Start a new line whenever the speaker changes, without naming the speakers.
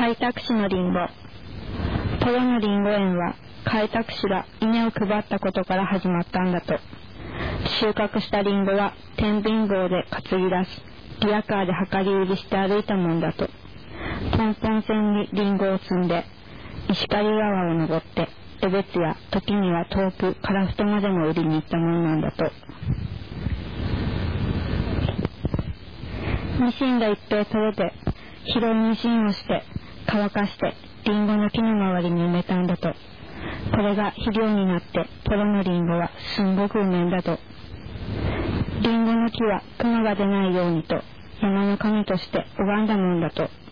開拓使のリンゴ。ポロのリンゴ園は開拓使が稲を配ったことから始まったんだと。収穫したリンゴは天秤棒で担ぎ出し、リヤカーで量り売りして歩いたもんだと。ポンポン船にリンゴを積んで石狩川を登って江別や時には遠く樺太までも売りに行ったものなんだと。ニシンが一平取れて広いニシンをして乾かしてリンゴの木の周りに埋めたんだと。これが肥料になってポロのリンゴはすんごくうめえんだと。リンゴの木は熊が出ないようにと山の神として拝んだもんだと。